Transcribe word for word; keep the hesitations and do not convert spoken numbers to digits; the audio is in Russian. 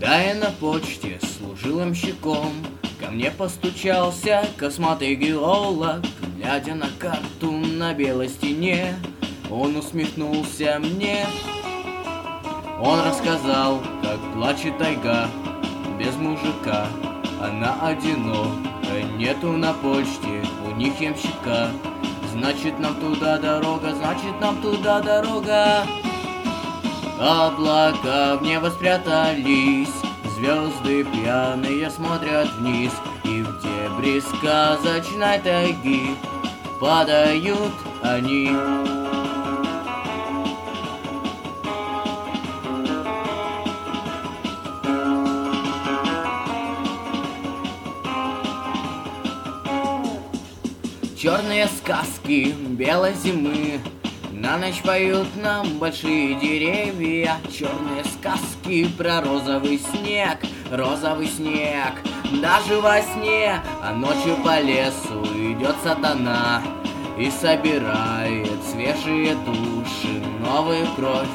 Когда я на почте служил ямщиком, ко мне постучался косматый геолог. Глядя на карту на белой стене, он усмехнулся мне. Он рассказал, как плачет тайга без мужика. Она одинока, нету на почте у них ямщика. Значит, нам туда дорога, значит, нам туда дорога. Облака в небо спрятались, звезды пьяные смотрят вниз, и в дебри сказочной тайги падают они. Черные сказки белой зимы на ночь поют нам большие деревья. Черные сказки про розовый снег, розовый снег. Даже во сне, а ночью по лесу идет сатана и собирает свежие души, новую кровь